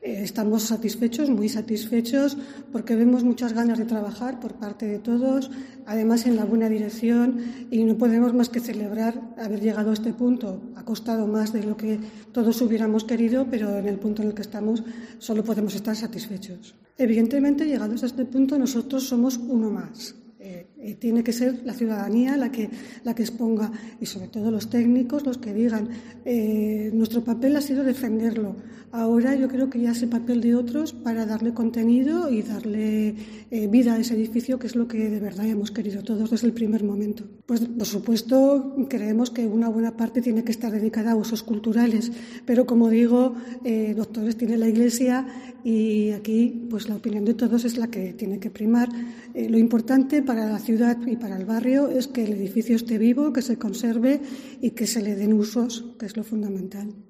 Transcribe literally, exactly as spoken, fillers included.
Eh, estamos satisfechos, muy satisfechos, porque vemos muchas ganas de trabajar por parte de todos, además en la buena dirección, y no podemos más que celebrar haber llegado a este punto. Ha costado más de lo que todos hubiéramos querido, pero en el punto en el que estamos solo podemos estar satisfechos. Evidentemente, llegados a este punto, nosotros somos uno más. Eh, eh, tiene que ser la ciudadanía la que, la que exponga, y sobre todo los técnicos los que digan. Eh, nuestro papel ha sido defenderlo. Ahora yo creo que ya es el papel de otros para darle contenido y darle eh, vida a ese edificio, que es lo que de verdad hemos querido todos desde el primer momento. Pues por supuesto creemos que una buena parte tiene que estar dedicada a usos culturales, pero como digo, eh, doctores tiene la Iglesia, y aquí pues la opinión de todos es la que tiene que primar. Eh, lo importante para la ciudad y para el barrio es que el edificio esté vivo, que se conserve y que se le den usos, que es lo fundamental.